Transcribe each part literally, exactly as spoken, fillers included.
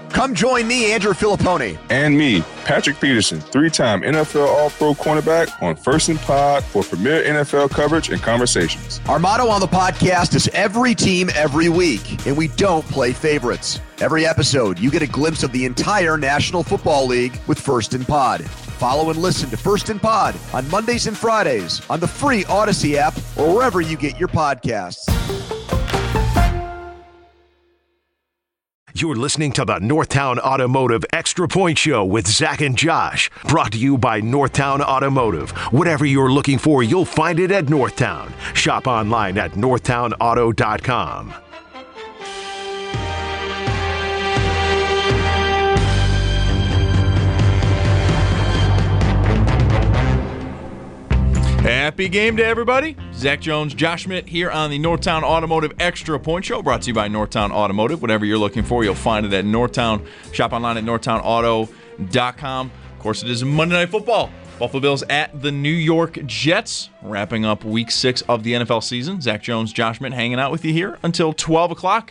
Come join me, Andrew Filipponi. And me, Patrick Peterson, three-time N F L All-Pro cornerback on First and Pod for premier N F L coverage and conversations. Our motto on the podcast is every team, every week, and we don't play favorites. Every episode, you get a glimpse of the entire National Football League with First and Pod. Follow and listen to First and Pod on Mondays and Fridays on the free Odyssey app or wherever you get your podcasts. You're listening to the Northtown Automotive Extra Point Show with Zach and Josh. Brought to you by Northtown Automotive. Whatever you're looking for, you'll find it at Northtown. Shop online at northtown auto dot com. Happy game day, everybody. Zach Jones, Josh Schmidt here on the Northtown Automotive Extra Point Show, brought to you by Northtown Automotive. Whatever you're looking for, you'll find it at Northtown. Shop online at northtown auto dot com. Of course, it is Monday Night Football. Buffalo Bills at the New York Jets, wrapping up week six of the N F L season. Zach Jones, Josh Schmidt hanging out with you here until twelve o'clock.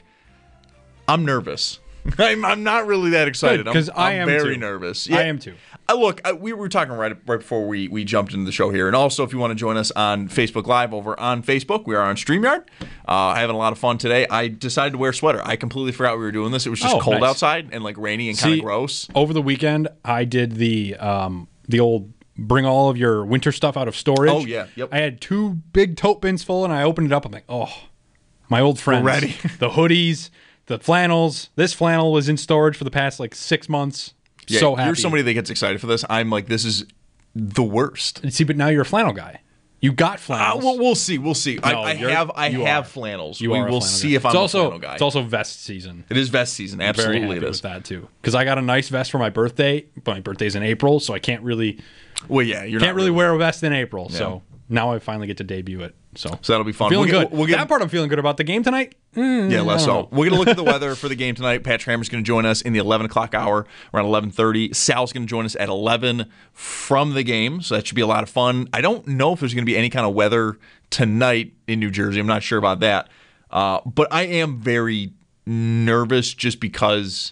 I'm nervous. I'm, I'm not really that excited. Because I am very too. nervous. Yeah. I am too. Uh, look, uh, we were talking right right before we, we jumped into the show here. And also, if you want to join us on Facebook Live over on Facebook, we are on StreamYard. Uh, having a lot of fun today. I decided to wear a sweater. I completely forgot we were doing this. It was just Oh, cold nice. outside and like rainy and kind See, of gross. Over the weekend, I did the um, the old bring all of your winter stuff out of storage. Oh, yeah. Yep. I had two big tote bins full, and I opened it up. I'm like, oh, my old friends. We're ready. The hoodies, the flannels. This flannel was in storage for the past like six months. Yeah, so happy. You're somebody that gets excited for this. I'm like, this is the worst. See, but now you're a flannel guy. You got Uh, flannels. well, we'll see. We'll see. I, No, I you're- have I you have are. flannels. You we are a will flannel see guy. if I'm it's also, a flannel guy. It's also vest season. It is vest season. Very Absolutely, happy it is. with that too. Because I got a nice vest for my birthday. But my birthday's in April, so I can't really Well, yeah, you're can't not really wear a vest in April. Yeah. So now I finally get to debut it. So, So that'll be fun. Feeling We'll good. get- we'll get- that part I'm feeling good about. The game tonight? Mm, Yeah, less I don't so. know. We're going to look at the weather for the game tonight. Patrick Hammer's going to join us in the eleven o'clock hour, around eleven thirty. Sal's going to join us at eleven from the game, so that should be a lot of fun. I don't know if there's going to be any kind of weather tonight in New Jersey. I'm not sure about that. Uh, but I am very nervous just because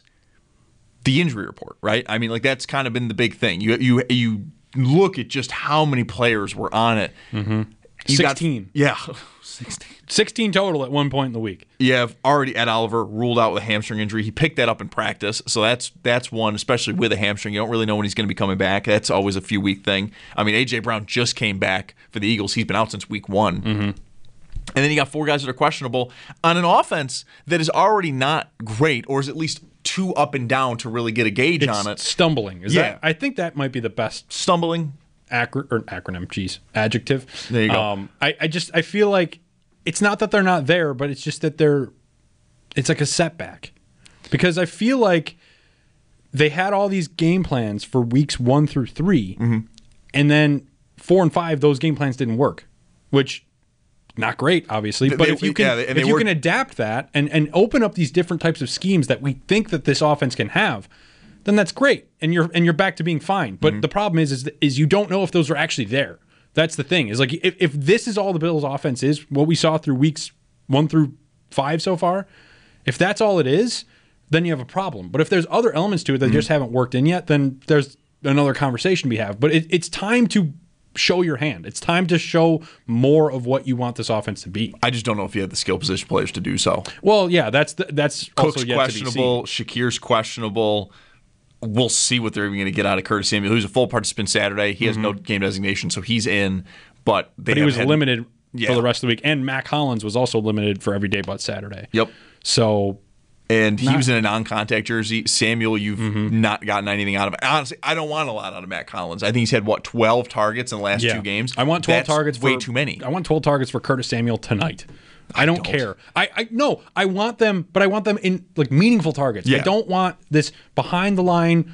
the injury report, right? I mean, like that's kind of been the big thing. You you you look at just how many players were on it. Mm-hmm. sixteen. Yeah, sixteen. sixteen total at one point in the week. You have already Ed Oliver ruled out with a hamstring injury. He picked that up in practice, so that's that's one, especially with a hamstring. You don't really know when he's going to be coming back. That's always a few week thing. I mean, A J Brown just came back for the Eagles. He's been out since week one. Mm-hmm. And then you got four guys that are questionable on an offense that is already not great, or is at least too up and down to really get a gauge It's on it. stumbling. Is Yeah. that? I think that might be the best Stumbling. acro- or acronym. Geez, adjective. There you go. Um, I, I just I feel like it's not that they're not there, but it's just that they're. It's like a setback, because I feel like they had all these game plans for weeks one through three, Mm-hmm. and then four and five those game plans didn't work, which. Not great, obviously, but They- if you can, yeah, and if they you were- can adapt that and, and open up these different types of schemes that we think that this offense can have, then that's great, and you're and you're back to being fine. But Mm-hmm. the problem is, is is you don't know if those are actually there. That's the thing. Is like if, if this is all the Bills' offense is, what we saw through weeks one through five so far, if that's all it is, then you have a problem. But if there's other elements to it that Mm-hmm. just haven't worked in yet, then there's another conversation we have. But it, it's time to show your hand. It's time to show more of what you want this offense to be. I just don't know if you have the skill position players to do so. Well, yeah, that's the, that's Cook's also yet questionable. to be seen. Shakir's questionable. We'll see what they're even going to get out of Curtis Samuel, who's a full participant Saturday. He has no game designation, so he's in. But they But he was haven't had- limited Yeah. for the rest of the week, and Mac Hollins was also limited for every day but Saturday. Yep. So And he Not- was in a non-contact jersey. Samuel, you've Mm-hmm. not gotten anything out of it. Honestly, I don't want a lot out of Matt Collins. I think he's had, what, twelve targets in the last yeah, two games? I want twelve That's targets. way for, too many. I want twelve targets for Curtis Samuel tonight. I don't, don't. care. I, I no. I want them, but I want them in like meaningful targets. Yeah. I don't want this behind the line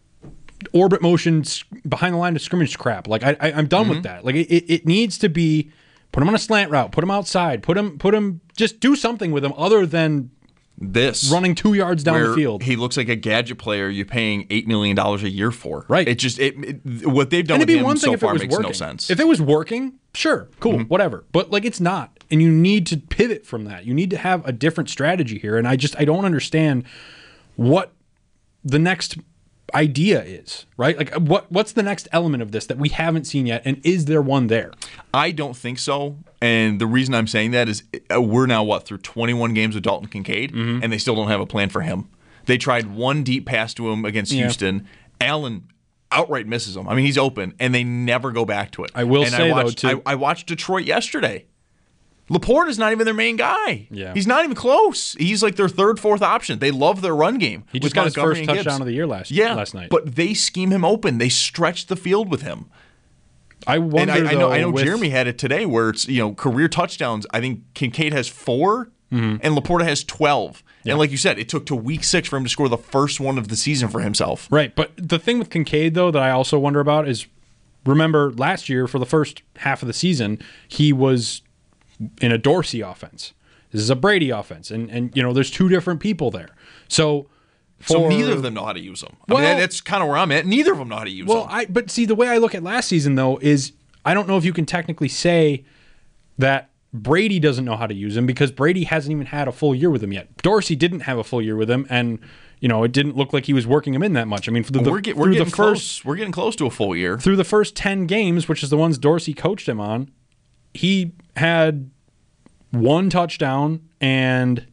orbit motion s- behind the line of scrimmage crap. Like I, I I'm done Mm-hmm. with that. Like it, it, it needs to be put him on a slant route, put him outside, put him put him just do something with him other than This running two yards down where the field. he looks like a gadget player you're paying eight million dollars a year for. Right. It just it, it what they've done And with it'd be him one thing so if it far was makes working. no sense. If it was working, sure, cool, Mm-hmm. whatever. But like it's not, and you need to pivot from that. You need to have a different strategy here. And I just I don't understand what the next idea is, right? Like what what's the next element of this that we haven't seen yet, and is there one there? I don't think so. And the reason I'm saying that is uh, we're now, what, through twenty-one games with Dalton Kincaid, mm-hmm. and they still don't have a plan for him. They tried one deep pass to him against yeah. Houston. Allen outright misses him. I mean, he's open, and they never go back to it. I will and say, I watched, though, too. I, I watched Detroit yesterday. Laporte is not even their main guy. Yeah. He's not even close. He's like their third, fourth option. They love their run game. He just got his first touchdown of the year last, yeah, last night. But they scheme him open. They stretch the field with him. I wonder, and I, I know, though, I know with, Jeremy had it today where it's, you know, career touchdowns. I think Kincaid has four mm-hmm. and Laporta has twelve. Yeah. And like you said, it took to week six for him to score the first one of the season for himself. Right. But the thing with Kincaid, though, that I also wonder about is, remember last year for the first half of the season, he was in a Dorsey offense. This is a Brady offense. And, and you know, there's two different people there. So... For, so neither of them know how to use them. I well, mean, that's kind of where I'm at. Neither of them know how to use well, them. Well, I but see, the way I look at last season, though, is I don't know if you can technically say that Brady doesn't know how to use him because Brady hasn't even had a full year with him yet. Dorsey didn't have a full year with him, and you know it didn't look like he was working him in that much. I mean, for the, well, the, we're, get, we're through getting the close. first, we're getting close to a full year. Through the first ten games, which is the ones Dorsey coached him on, he had one touchdown and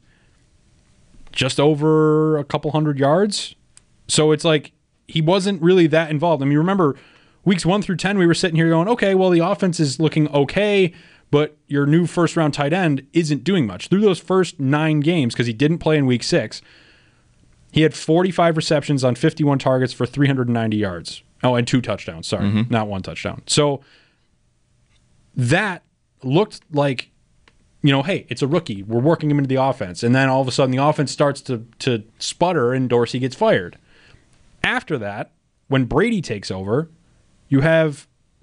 just over a couple hundred yards. So it's like he wasn't really that involved. I mean, remember, weeks one through ten, we were sitting here going, okay, well, the offense is looking okay, but your new first-round tight end isn't doing much. Through those first nine games, because he didn't play in week six, he had forty-five receptions on fifty-one targets for three hundred ninety yards. Oh, and two touchdowns. Sorry, mm-hmm. not one touchdown. So that looked like, you know, hey, it's a rookie. We're working him into the offense. And then all of a sudden the offense starts to to sputter and Dorsey gets fired. After that, when Brady takes over, you have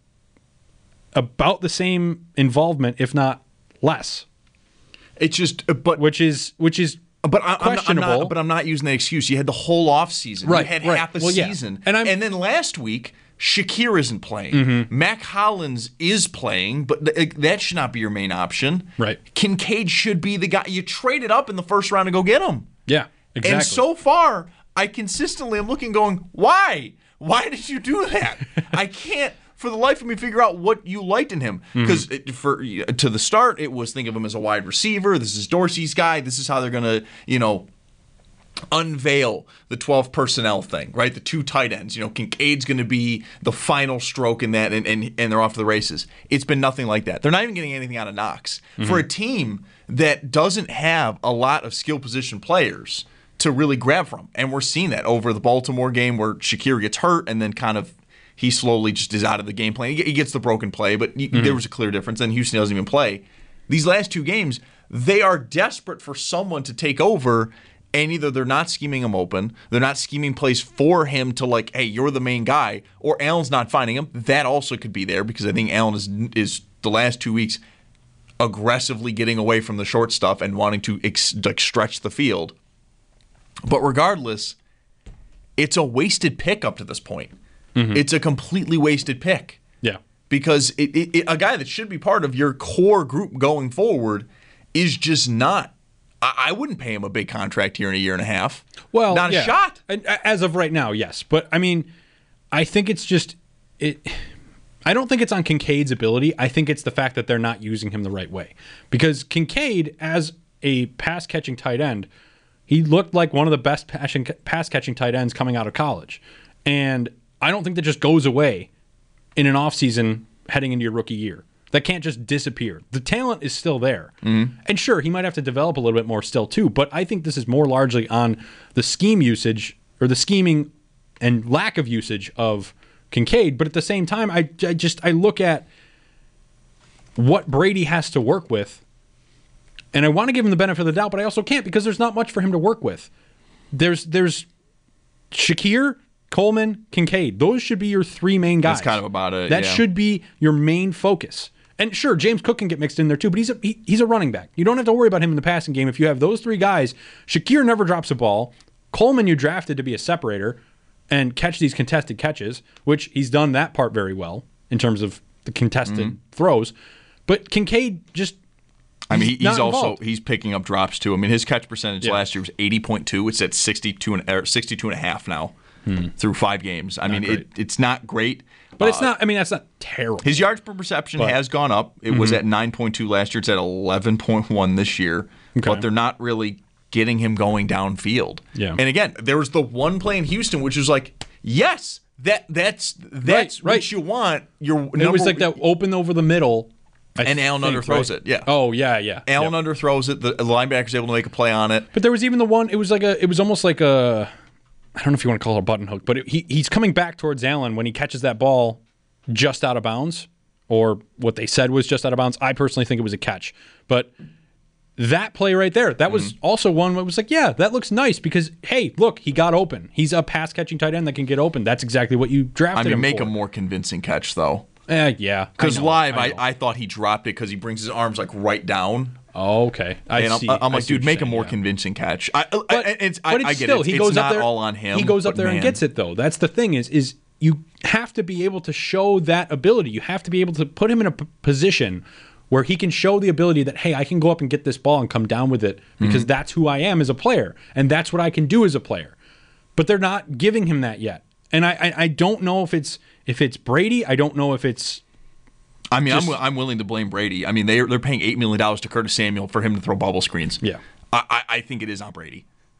about the same involvement, if not less. It's just, but which is which is but I, questionable. I'm not, I'm not, but I'm not using that excuse. You had the whole off season. Right, you had right. half a well, season, yeah. and, and then last week Shakir isn't playing. Mm-hmm. Mac Hollins is playing, but th- that should not be your main option. Right. Kincaid should be the guy. You traded up in the first round to go get him. Yeah, exactly. And so far, I consistently am looking going, why? Why did you do that? I can't, for the life of me, figure out what you liked in him. Because mm-hmm. for to the start, it was think of him as a wide receiver. This is Dorsey's guy. This is how they're going to, you know, unveil the twelve personnel thing, right? The two tight ends. You know, Kincaid's going to be the final stroke in that, and, and, and they're off to the races. It's been nothing like that. They're not even getting anything out of Knox. Mm-hmm. For a team that doesn't have a lot of skill position players to really grab from. And we're seeing that over the Baltimore game where Shakir gets hurt and then kind of he slowly just is out of the game plan. He gets the broken play, but mm-hmm. there was a clear difference. And Houston doesn't even play. These last two games, they are desperate for someone to take over, and either they're not scheming him open, they're not scheming plays for him to like, hey, you're the main guy, or Allen's not finding him. That also could be there because I think Allen is is the last two weeks aggressively getting away from the short stuff and wanting to ex- like stretch the field. But regardless, it's a wasted pick up to this point. Mm-hmm. It's a completely wasted pick. Yeah. Because it, it, it, a guy that should be part of your core group going forward is just not. I, I wouldn't pay him a big contract here in a year and a half. Well, not yeah. a shot. As of right now, yes. But, I mean, I think it's just it. I don't think it's on Kincaid's ability. I think it's the fact that they're not using him the right way. Because Kincaid, as a pass-catching tight end, he looked like one of the best pass-catching tight ends coming out of college. And I don't think that just goes away in an offseason heading into your rookie year. That can't just disappear. The talent is still there. Mm-hmm. And sure, he might have to develop a little bit more still too, but I think this is more largely on the scheme usage or the scheming and lack of usage of Kincaid. But at the same time, I, I just I look at what Brady has to work with, and I want to give him the benefit of the doubt, but I also can't because there's not much for him to work with. There's there's Shakir, Coleman, Kincaid. Those should be your three main guys. That's kind of about it. That yeah. should be your main focus. And sure, James Cook can get mixed in there too, but he's a he, he's a running back. You don't have to worry about him in the passing game if you have those three guys. Shakir never drops a ball. Coleman you drafted to be a separator and catch these contested catches, which he's done that part very well in terms of the contested mm-hmm. throws. But Kincaid just I mean, he, he's also involved. he's picking up drops too. I mean, his catch percentage Yeah. last year was eighty point two. It's at sixty-two and or sixty-two and a half now hmm. through five games. I Not mean, it, it's not great, But it's Uh, not. I mean, that's not terrible. His yards per reception But- has gone up. It Mhm. was at nine point two last year. It's at eleven point one this year. Okay. But they're not really getting him going downfield. Yeah. And again, there was the one play in Houston, which was like, yes, that that's that's Right, what right. you want. Your It number, was like that open over the middle. I And Allen think, underthrows right? it, yeah. Oh yeah, yeah. Allen yeah. underthrows it. The linebacker's able to make a play on it. But there was even the one. It was like a. It was almost like a. I don't know if you want to call it a button hook, but it, he he's coming back towards Allen when he catches that ball just out of bounds, or what they said was just out of bounds. I personally think it was a catch, but that play right there, that was Mm-hmm. also one that was like, yeah, that looks nice because hey, look, he got open. He's a pass catching tight end that can get open. That's exactly what you I drafted mean, him make for. a more convincing catch though. Eh, yeah, Because I know, live, I, know. I thought he dropped it because he brings his arms like right down. Oh, okay. I and see. I'm, I'm I like, see dude, what make you're a more saying, yeah. convincing catch. I, I, But, it's, but I, it's I get still, it. he It's goes not up there. all on him. He goes up but there man. and gets it though. That's the thing is is you have to be able to show that ability. You have to be able to put him in a p- position where he can show the ability that hey, I can go up and get this ball and come down with it because Mm-hmm. that's who I am as a player and that's what I can do as a player. But they're not giving him that yet. And I I, I don't know if it's if it's Brady. I don't know if it's I mean, Just- I'm I'm willing to blame Brady. I mean, they're they're paying eight million dollars to Curtis Samuel for him to throw bubble screens. Yeah. I I, I think it is on Brady.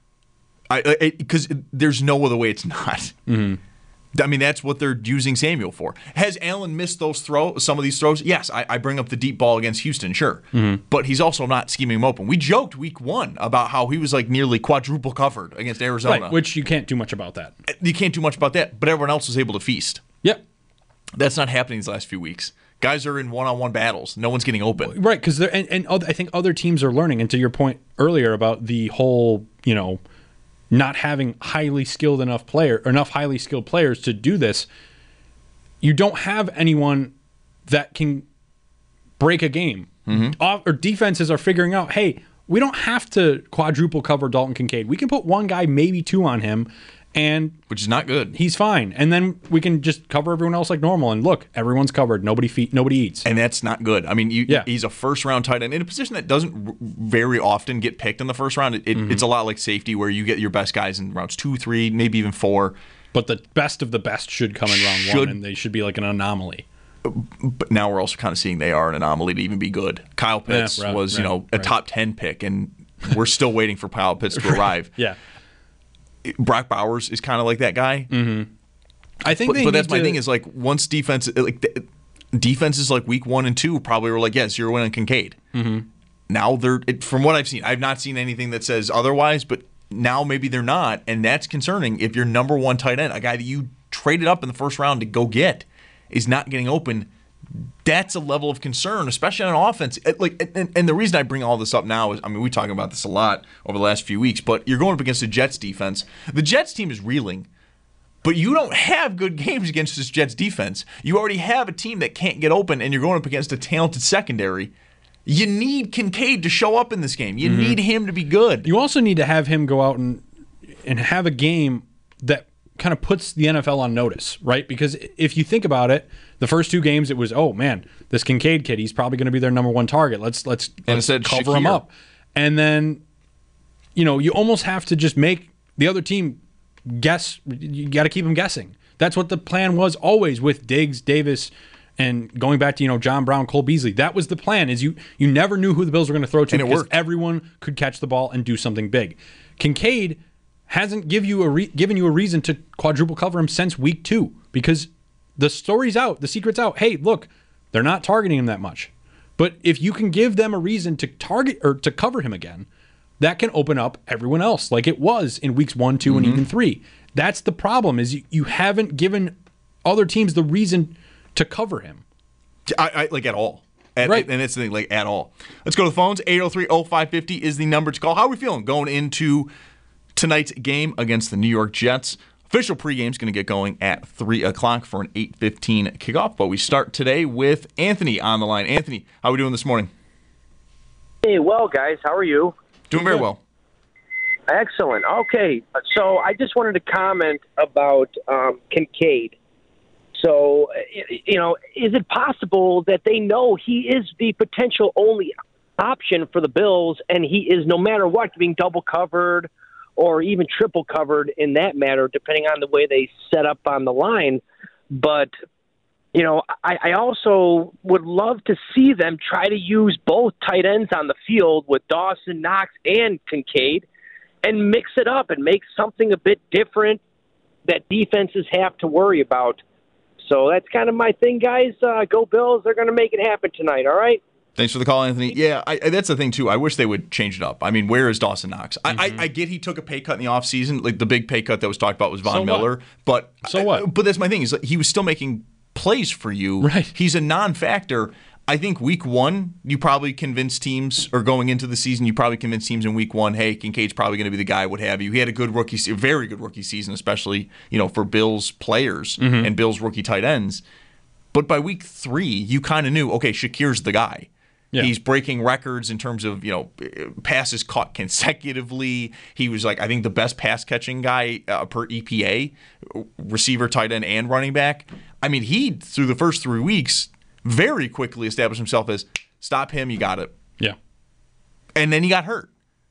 I because there's no other way it's not. Mm-hmm. I mean, that's what they're using Samuel for. Has Allen missed those throw some of these throws? Yes, I, I bring up the deep ball against Houston, sure, Mm-hmm. but he's also not scheming him open. We joked week one about how he was like nearly quadruple covered against Arizona. right, which you can't do much about that. You can't do much about that, but everyone else was able to feast. Yep. That's not happening these last few weeks. Guys are in one-on-one battles. No one's getting open. Right, because they're and, and other, I think other teams are learning. And to your point earlier about the whole, you know, not having highly skilled enough player or enough highly skilled players to do this, you don't have anyone that can break a game. Mm-hmm. Off, or defenses are figuring out, hey, we don't have to quadruple cover Dalton Kincaid. We can put one guy, maybe two on him, and Which is not good. he's fine. And then we can just cover everyone else like normal. And look, everyone's covered. Nobody feet, nobody eats. And that's not good. I mean, you, Yeah. he's a first-round tight end in a position that doesn't r- very often get picked in the first round. It, it, Mm-hmm. It's a lot like safety where you get your best guys in rounds two, three, maybe even four. But the best of the best should come in round Should- one, and they should be like an anomaly. But now we're also kind of seeing they are an anomaly to even be good. Kyle Pitts Yeah, right, was, you right, know, a right. top ten pick, and we're still waiting for Kyle Pitts to arrive. Yeah, Brock Bowers is kind of like that guy. I think. But, they but that's need my to- thing is like once defense like th- defenses like week one and two probably were like yeah zero win on Kincaid. Mm-hmm. Now they're it, from what I've seen, I've not seen anything that says otherwise. But now maybe they're not, and that's concerning. If your number one tight end, a guy that you traded up in the first round to go get, is not getting open, that's a level of concern, especially on offense. It, like, and, and the reason I bring all this up now is, I mean, we talk about this a lot over the last few weeks, but you're going up against the Jets defense. The Jets team is reeling. But you don't have good games against this Jets defense. You already have a team that can't get open, and you're going up against a talented secondary. You need Kincaid to show up in this game. You need him to be good. You also need to have him go out and and have a game that kind of puts the N F L on notice, right? Because if you think about it, the first two games it was, oh man, this Kincaid kid, he's probably going to be their number one target. Let's let's, let's instead, cover him Shakir. up. And then, you know, you almost have to just make the other team guess. You got to keep them guessing. That's what the plan was always with Diggs, Davis, and going back to, you know, John Brown, Cole Beasley. That was the plan. Is you you never knew who the Bills were going to throw to And it because worked. everyone could catch the ball and do something big. Kincaid hasn't give you a re- given you a reason to quadruple cover him since week two because the story's out, the secret's out. Hey, look, they're not targeting him that much. But if you can give them a reason to target or to cover him again, that can open up everyone else like it was in weeks one, two, Mm-hmm. and even three. That's the problem is you, you haven't given other teams the reason to cover him. I, I like at all. At, Right. And that's the thing, like at all. Let's go to the phones. eight oh three oh five five oh is the number to call. How are we feeling going into tonight's game against the New York Jets? Official pregame is going to get going at three o'clock for an eight fifteen kickoff. But we start today with Anthony on the line. Anthony, how are we doing this morning? Hey, well, guys, how are you? Doing very well. Excellent. Okay, so I just wanted to comment about um, Kincaid. So, y- you know, is it possible that they know he is the potential only option for the Bills, and he is, no matter what, being double covered or even triple covered in that matter, depending on the way they set up on the line. But, you know, I, I also would love to see them try to use both tight ends on the field with Dawson Knox and Kincaid and mix it up and make something a bit different that defenses have to worry about. So that's kind of my thing, guys. Uh, go Bills. They're going to make it happen tonight, all right? Thanks for the call, Anthony. Yeah, I, that's the thing, too. I wish they would change it up. I mean, where is Dawson Knox? Mm-hmm. I, I, I get he took a pay cut in the offseason. Like, the big pay cut that was talked about was Von so Miller. What? But so what? I, but that's my thing. Is like, he was still making plays for you. Right. He's a non-factor. I think week one, you probably convinced teams, or going into the season, you probably convinced teams in week one, hey, Kincaid's probably going to be the guy, what have you. He had a good rookie, a very good rookie season, especially, you know, for Bills players mm-hmm. and Bills rookie tight ends. But by week three, you kind of knew, okay, Shakir's the guy. Yeah. He's breaking records in terms of, you know, passes caught consecutively. He was like, I think, the best pass catching guy uh, per E P A, receiver, tight end, and running back. I mean, he, through the first three weeks, very quickly established himself as, stop him, you got it. Yeah. And then he got hurt.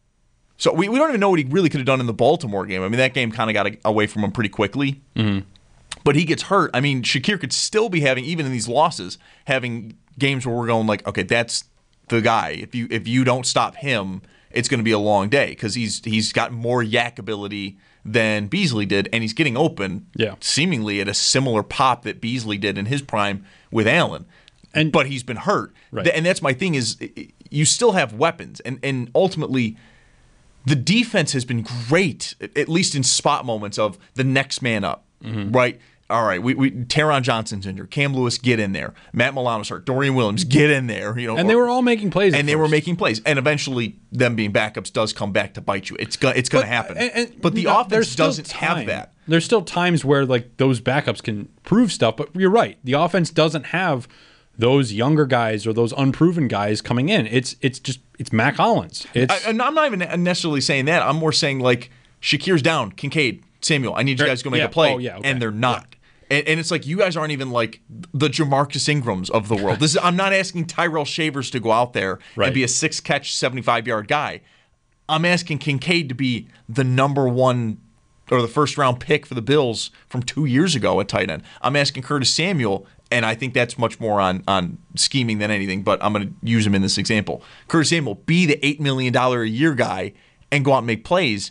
So we, we don't even know what he really could have done in the Baltimore game. I mean, that game kind of got a, away from him pretty quickly. Mm-hmm. But he gets hurt. I mean, Shakir could still be having, even in these losses, having games where we're going like, okay, that's the guy. If you if you don't stop him, it's going to be a long day because he's he's got more yak ability than Beasley did, and he's getting open yeah. seemingly at a similar pop that Beasley did in his prime with Allen. And, but he's been hurt. Right. And that's my thing is you still have weapons. And, and ultimately, the defense has been great, at least in spot moments of the next man up, mm-hmm. right? All right, we, we Taron Johnson's injured. Cam Lewis, get in there. Matt Milano's hurt. Dorian Williams, get in there. You know, and they were all making plays. And they first. were making plays. And eventually, them being backups does come back to bite you. It's go, it's going to happen. And, and but the no, offense doesn't time. have that. There's still times where like those backups can prove stuff. But you're right. The offense doesn't have those younger guys or those unproven guys coming in. It's it's just it's Mac Hollins. It's, I, and I'm not even necessarily saying that. I'm more saying like Shakir's down, Kincaid, Samuel. I need you guys to go make yeah. a play, oh, yeah, okay. and they're not. Yeah. And, and it's like you guys aren't even like the Jamarcus Ingrams of the world. This is I'm not asking Tyrell Shavers to go out there right. and be a six catch, seventy-five yard guy. I'm asking Kincaid to be the number one or the first round pick for the Bills from two years ago at tight end. I'm asking Curtis Samuel. And I think that's much more on, on scheming than anything, but I'm going to use him in this example. Curtis Samuel, be the eight million dollars a year guy and go out and make plays.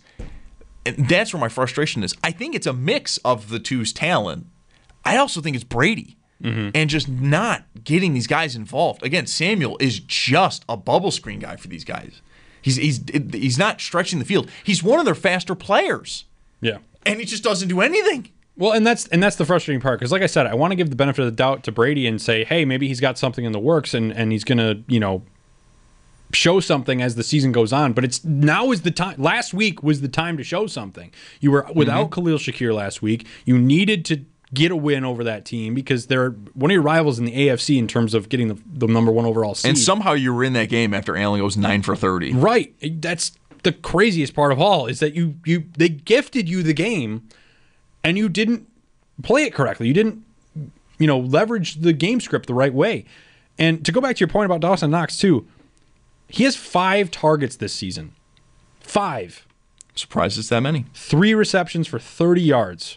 And that's where my frustration is. I think it's a mix of the two's talent. I also think it's Brady mm-hmm. and just not getting these guys involved. Again, Samuel is just a bubble screen guy for these guys. He's he's he's not stretching the field. He's one of their faster players. Yeah. And he just doesn't do anything. Well, and that's and that's the frustrating part because, like I said, I want to give the benefit of the doubt to Brady and say, hey, maybe he's got something in the works and, and he's going to, you know, show something as the season goes on. But it's now is the time. Last week was the time to show something. You were without mm-hmm. Khalil Shakir last week. You needed to get a win over that team because they're one of your rivals in the A F C in terms of getting the, the number one overall seed. And somehow you were in that game after Allen goes nine for thirty. Right. That's the craziest part of all is that you you they gifted you the game. And you didn't play it correctly. You didn't, you know, leverage the game script the right way. And to go back to your point about Dawson Knox, too, he has five targets this season. Five. Surprised it's that many. Three receptions for thirty yards.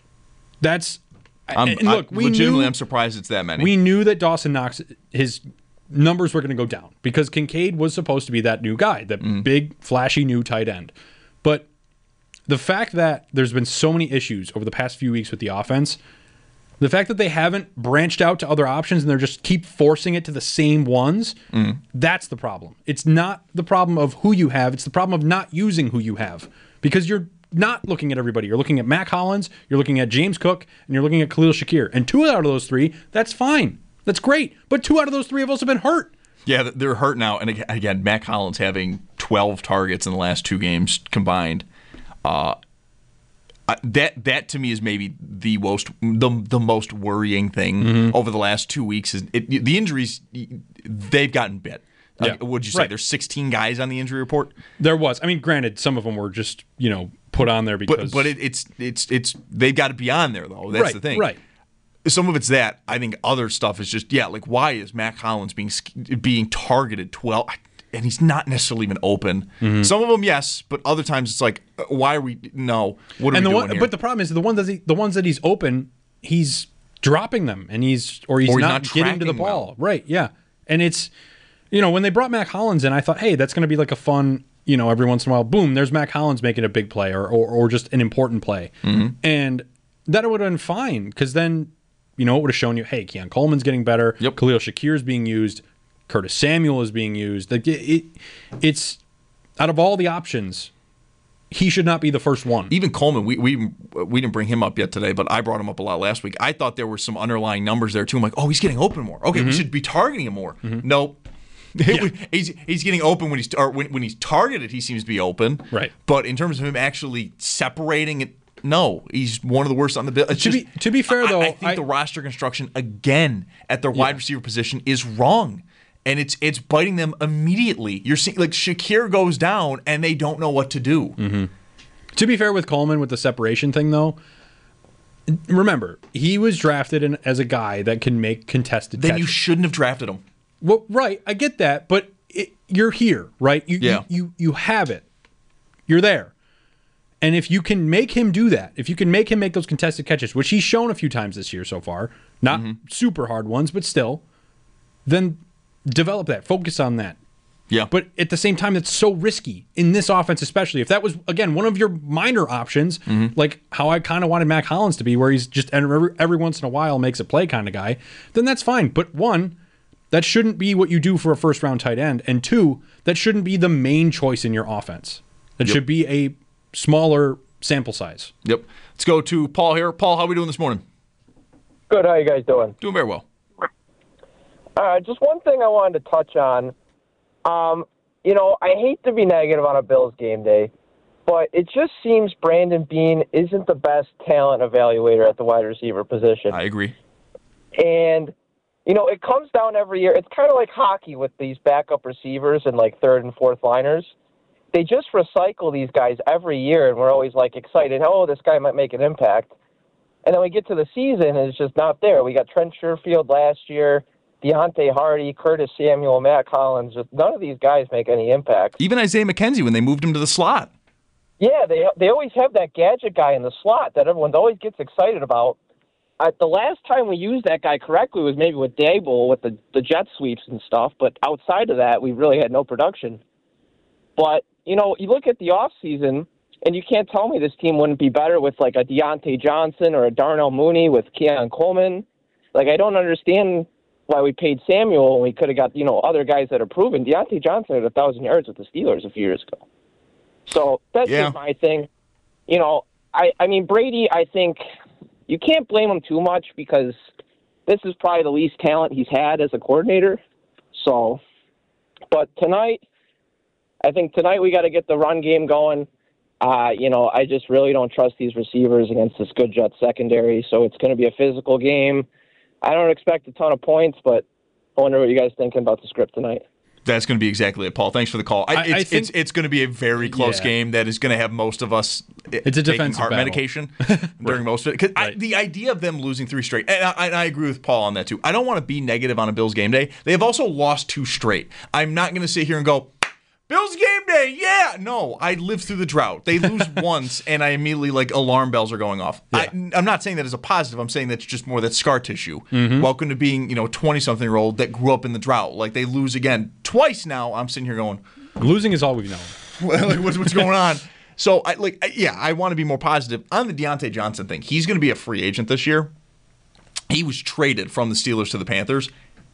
That's, I'm, and look, I, we legitimately, knew, I'm surprised it's that many. We knew that Dawson Knox, his numbers were going to go down because Kincaid was supposed to be that new guy, the mm. big, flashy new tight end. But the fact that there's been so many issues over the past few weeks with the offense, the fact that they haven't branched out to other options and they're just keep forcing it to the same ones, mm. that's the problem. It's not the problem of who you have. It's the problem of not using who you have because you're not looking at everybody. You're looking at Mac Hollins, you're looking at James Cook, and you're looking at Khalil Shakir. And two out of those three, that's fine. That's great. But two out of those three have also been hurt. Yeah, they're hurt now. And again, Mac Hollins having twelve targets in the last two games combined. Uh, that that to me is maybe the most the, the most worrying thing mm-hmm. over the last two weeks is it, the injuries. They've gotten bit. Yeah. Uh, would you say right. there's sixteen guys on the injury report? There was. I mean, granted, some of them were just you know put on there because. But but it, it's it's it's they've got to be on there though. That's right, the thing. Right. Some of it's that. I think other stuff is just yeah. Like why is Mac Hollins being being targeted twelve? and he's not necessarily even open. Mm-hmm. Some of them, yes, but other times it's like, why are we? No, what are and we the doing one, here? But the problem is the ones that he, the ones that he's open, he's dropping them, and he's or he's, or he's not, not getting to the ball. Well. Right? Yeah, and it's you know when they brought Mac Hollins in, I thought, hey, that's going to be like a fun. You know, every once in a while, boom, there's Mac Hollins making a big play or or, or just an important play. Mm-hmm. And that would have been fine because then, you know, it would have shown you, hey, Keon Coleman's getting better. Yep. Khalil Shakir is being used. Curtis Samuel is being used. Like it, it, it's out of all the options, he should not be the first one. Even Coleman, we we we didn't bring him up yet today, but I brought him up a lot last week. I thought there were some underlying numbers there too. I'm like, oh, he's getting open more. Okay, mm-hmm. we should be targeting him more. Mm-hmm. Nope. Yeah. he's he's getting open when he's or when, when he's targeted. He seems to be open, right? But in terms of him actually separating it, no, he's one of the worst on the bill. To be to be fair though, I, I think I, the roster construction again at the wide yeah. receiver position is wrong, and it's it's biting them immediately. You're seeing like Shakir goes down and they don't know what to do. Mm-hmm. To be fair with Coleman with the separation thing though. Remember, he was drafted in, as a guy that can make contested then catches. You shouldn't have drafted him. Well, right, I get that, but it, you're here, right? You, yeah. you, you you have it. You're there. And if you can make him do that, if you can make him make those contested catches, which he's shown a few times this year so far, not mm-hmm. super hard ones, but still, then develop that. Focus on that. Yeah. But at the same time, it's so risky in this offense, especially. If that was, again, one of your minor options, mm-hmm. like how I kind of wanted Mac Hollins to be, where he's just every, every once in a while makes a play kind of guy, then that's fine. But one, that shouldn't be what you do for a first-round tight end. And two, that shouldn't be the main choice in your offense. It yep. should be a smaller sample size. Yep. Let's go to Paul here. Paul, how are we doing this morning? Good. How you guys doing? Doing very well. Uh, just one thing I wanted to touch on. Um, you know, I hate to be negative on a Bills game day, but it just seems Brandon Beane isn't the best talent evaluator at the wide receiver position. I agree. And you know, it comes down every year. It's kind of like hockey with these backup receivers and like third and fourth liners. They just recycle these guys every year, and we're always like excited. Oh, this guy might make an impact. And then we get to the season, and it's just not there. We got Trent Sherfield last year, Deontay Hardy, Curtis Samuel, Mac Hollins. Just none of these guys make any impact. Even Isaiah McKenzie when they moved him to the slot. Yeah, they they always have that gadget guy in the slot that everyone always gets excited about. Uh, the last time we used that guy correctly was maybe with Dable with the, the jet sweeps and stuff, but outside of that, we really had no production. But, you know, you look at the offseason, and you can't tell me this team wouldn't be better with, like, a Deontay Johnson or a Darnell Mooney with Keon Coleman. Like, I don't understand why we paid Samuel when we could have got, you know, other guys that are proven. Deontay Johnson had one thousand yards with the Steelers a few years ago. So that's yeah. just my thing. You know, I, I mean, Brady, I think – you can't blame him too much because this is probably the least talent he's had as a coordinator. So, but tonight, I think tonight we got to get the run game going. Uh, you know, I just really don't trust these receivers against this good Jets secondary. So it's going to be a physical game. I don't expect a ton of points, but I wonder what you guys thinking about the script tonight. That's going to be exactly it, Paul. Thanks for the call. I, I, it's, I think, it's it's going to be a very close yeah. game that is going to have most of us it's a taking heart battle. medication during right. most of it. Because right. the idea of them losing three straight, and I, and I agree with Paul on that too. I don't want to be negative on a Bills game day. They have also lost two straight. I'm not going to sit here and go, Bills game day, yeah. No, I lived through the drought. They lose once, and I immediately, like, alarm bells are going off. Yeah. I, I'm not saying that as a positive. I'm saying that's just more that scar tissue. Mm-hmm. Welcome to being, you know, twenty-something-year-old that grew up in the drought. Like, they lose again twice now. I'm sitting here going, losing is all we've known. like, what's, what's going on? So, I like, yeah, I want to be more positive. On the Deontay Johnson thing, he's going to be a free agent this year. He was traded from the Steelers to the Panthers.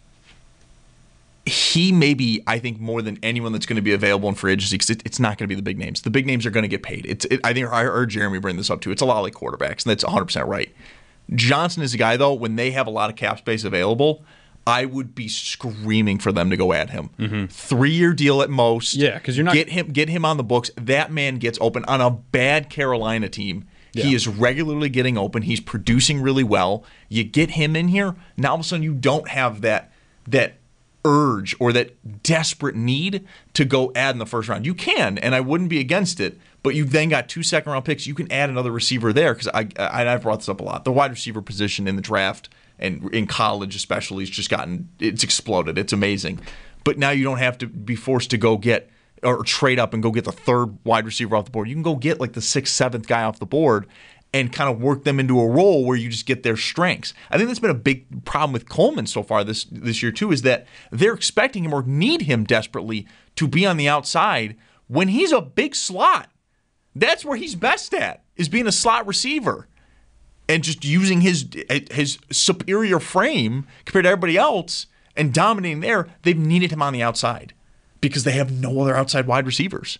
He may be, I think, more than anyone that's going to be available in free agency because it, it's not going to be the big names. The big names are going to get paid. It's, it, I think I heard Jeremy bring this up too. It's a lot like quarterbacks, and that's one hundred percent right. Johnson is a guy, though, when they have a lot of cap space available, I would be screaming for them to go at him. Mm-hmm. Three-year deal at most. Yeah, because you're not get him get him on the books. That man gets open on a bad Carolina team. Yeah. He is regularly getting open. He's producing really well. You get him in here, now all of a sudden you don't have that that urge or that desperate need to go add in the first round. You can, and I wouldn't be against it, but you've then got two second-round picks. You can add another receiver there because I, I, I've brought this up a lot. The wide receiver position in the draft and in college especially has just gotten – it's exploded. It's amazing. but now you don't have to be forced to go get or trade up and go get the third wide receiver off the board. You can go get like the sixth, seventh guy off the board and kind of work them into a role where you just get their strengths. I think that's been a big problem with Coleman so far this this year too, is that they're expecting him or need him desperately to be on the outside when he's a big slot. That's where he's best at, is being a slot receiver and just using his his superior frame compared to everybody else and dominating there. They've needed him on the outside because they have no other outside wide receivers.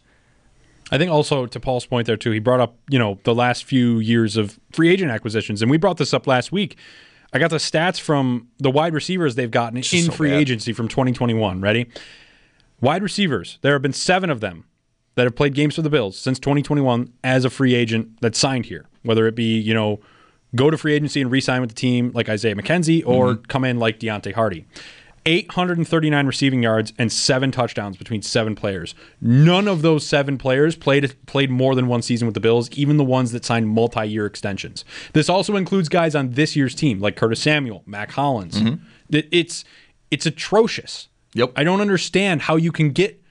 I think also to Paul's point there too, he brought up, you know, the last few years of free agent acquisitions, and we brought this up last week. I got the stats from the wide receivers they've gotten in so free bad. agency from twenty twenty-one. Ready? Wide receivers, there have been seven of them that have played games for the Bills since twenty twenty-one as a free agent that signed here, whether it be, you know, go to free agency and re-sign with the team like Isaiah McKenzie or mm-hmm. come in like Deontay Hardy. eight hundred thirty-nine receiving yards and seven touchdowns between seven players. None of those seven players played played more than one season with the Bills, even the ones that signed multi-year extensions. This also includes guys on this year's team like Curtis Samuel, Mac Hollins. Mm-hmm. It, it's it's atrocious. Yep. I don't understand how you can get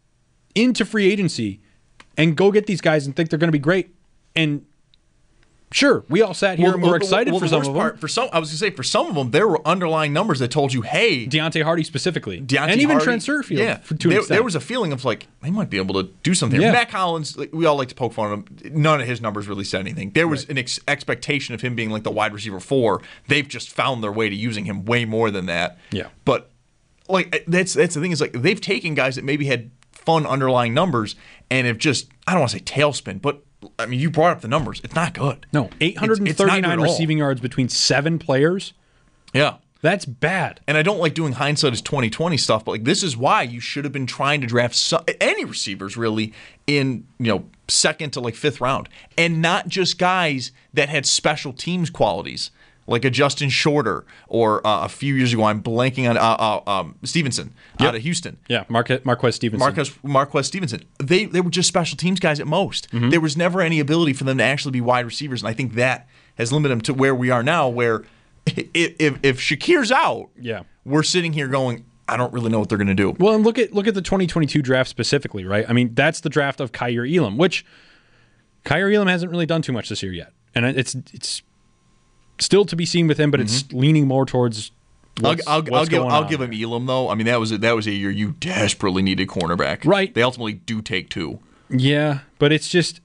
into free agency and go get these guys and think they're going to be great. And sure, we all sat here well, and were well, excited well, for the some worst of them. Part, for some, I was going to say, for some of them, there were underlying numbers that told you, hey. Deontay Hardy specifically. Deontay and even Hardy, Trent Sherfield. Yeah. For, to there, an there was a feeling of like, they might be able to do something. Yeah. Mac Hollins, like, we all like to poke fun at him. None of his numbers really said anything. There was right. an ex- expectation of him being like the wide receiver four. They've just found their way to using him way more than that. Yeah. But like that's that's the thing is like they've taken guys that maybe had fun underlying numbers and have just, I don't want to say tailspin, but I mean, you brought up the numbers. It's not good. No, eight hundred thirty-nine it's, it's receiving yards between seven players. Yeah. That's bad. And I don't like doing hindsight as twenty twenty stuff, but like this is why you should have been trying to draft some, any receivers really in, you know, second to like fifth round, and not just guys that had special teams qualities. Like a Justin Shorter, or uh, a few years ago, I'm blanking on uh, uh, um, Stevenson yep. out of Houston. Yeah, Marque- Marquez Stevenson. Marquez, Marquez Stevenson. They they were just special teams guys at most. Mm-hmm. There was never any ability for them to actually be wide receivers, and I think that has limited them to where we are now, where if if, if Shakir's out, yeah. we're sitting here going, I don't really know what they're going to do. Well, and look at look at the twenty twenty-two draft specifically, right? I mean, that's the draft of Kaiir Elam, which Kaiir Elam hasn't really done too much this year yet, and it's it's. Still to be seen with him, but it's mm-hmm. leaning more towards. What's, I'll, I'll, what's I'll give I'll on give him Elam though. I mean that was a, that was a year you desperately needed cornerback. Right. They ultimately do take two. Yeah, but it's just,